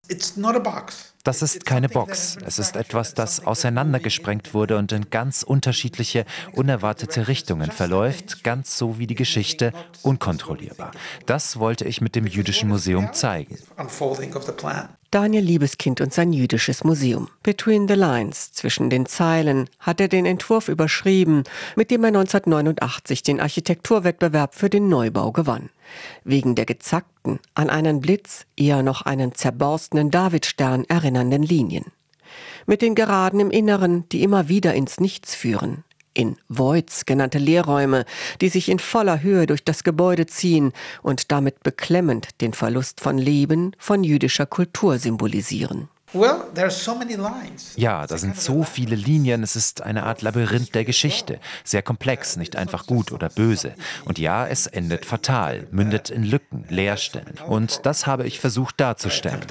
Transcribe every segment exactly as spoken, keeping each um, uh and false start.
It's not a box. Das ist keine Box. Es ist etwas, das auseinandergesprengt wurde und in ganz unterschiedliche, unerwartete Richtungen verläuft, ganz so wie die Geschichte, unkontrollierbar. Das wollte ich mit dem Jüdischen Museum zeigen. Daniel Liebeskind und sein jüdisches Museum. Between the Lines, zwischen den Zeilen, hat er den Entwurf überschrieben, mit dem er neunzehnhundertneunundachtzig den Architekturwettbewerb für den Neubau gewann. Wegen der gezackten, an einen Blitz, eher noch einen zerborstenen Davidstern erinnernden Linien. Mit den Geraden im Inneren, die immer wieder ins Nichts führen. In Voids genannte Leerräume, die sich in voller Höhe durch das Gebäude ziehen und damit beklemmend den Verlust von Leben, von jüdischer Kultur symbolisieren. Ja, da sind so viele Linien, es ist eine Art Labyrinth der Geschichte. Sehr komplex, nicht einfach gut oder böse. Und ja, es endet fatal, mündet in Lücken, Leerstellen. Und das habe ich versucht darzustellen.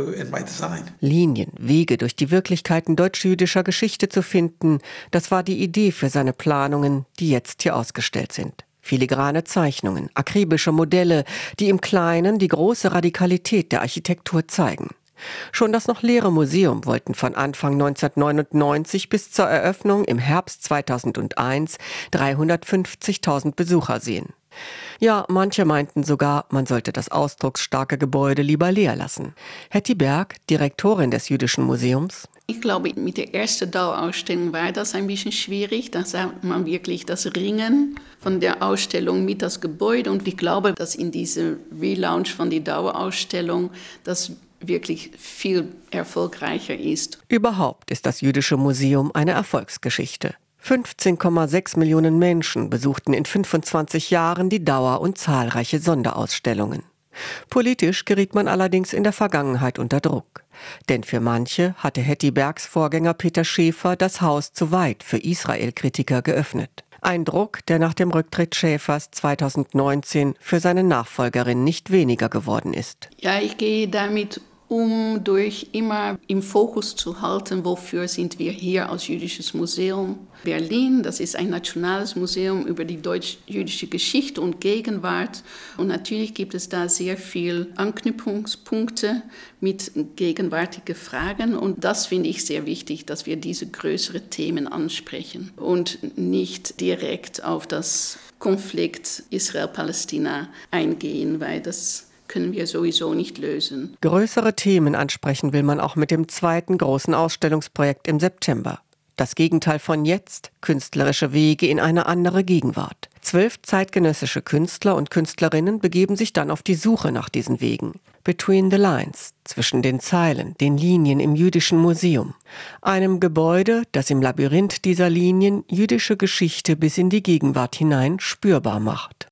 Linien, Wege durch die Wirklichkeiten deutsch-jüdischer Geschichte zu finden, das war die Idee für seine Planungen, die jetzt hier ausgestellt sind. Filigrane Zeichnungen, akribische Modelle, die im Kleinen die große Radikalität der Architektur zeigen. Schon das noch leere Museum wollten von Anfang neunzehnhundertneunundneunzig bis zur Eröffnung im Herbst zweitausendeins dreihundertfünfzigtausend Besucher sehen. Ja, manche meinten sogar, man sollte das ausdrucksstarke Gebäude lieber leer lassen. Hetty Berg, Direktorin des Jüdischen Museums: Ich glaube, mit der ersten Dauerausstellung war das ein bisschen schwierig. Da sah man wirklich das Ringen von der Ausstellung mit das Gebäude. Und ich glaube, dass in diesem Relaunch von der Dauerausstellung das wirklich viel erfolgreicher ist. Überhaupt ist das Jüdische Museum eine Erfolgsgeschichte. fünfzehn Komma sechs Millionen Menschen besuchten in fünfundzwanzig Jahren die Dauer und zahlreiche Sonderausstellungen. Politisch geriet man allerdings in der Vergangenheit unter Druck. Denn für manche hatte Hetty Bergs Vorgänger Peter Schäfer das Haus zu weit für Israel-Kritiker geöffnet. Ein Druck, der nach dem Rücktritt Schäfers zweitausendneunzehn für seine Nachfolgerin nicht weniger geworden ist. Ja, ich gehe damit um, durch immer im Fokus zu halten, wofür sind wir hier als Jüdisches Museum Berlin. Das ist ein nationales Museum über die deutsch-jüdische Geschichte und Gegenwart. Und natürlich gibt es da sehr viele Anknüpfungspunkte mit gegenwärtigen Fragen. Und das finde ich sehr wichtig, dass wir diese größeren Themen ansprechen und nicht direkt auf das Konflikt Israel-Palästina eingehen, weil das können wir sowieso nicht lösen. Größere Themen ansprechen will man auch mit dem zweiten großen Ausstellungsprojekt im September. Das Gegenteil von jetzt, künstlerische Wege in eine andere Gegenwart. Zwölf zeitgenössische Künstler und Künstlerinnen begeben sich dann auf die Suche nach diesen Wegen. Between the Lines, zwischen den Zeilen, den Linien im Jüdischen Museum. Einem Gebäude, das im Labyrinth dieser Linien jüdische Geschichte bis in die Gegenwart hinein spürbar macht.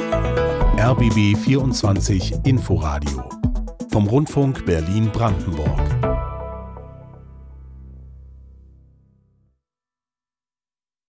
R B B vierundzwanzig Inforadio vom Rundfunk Berlin-Brandenburg.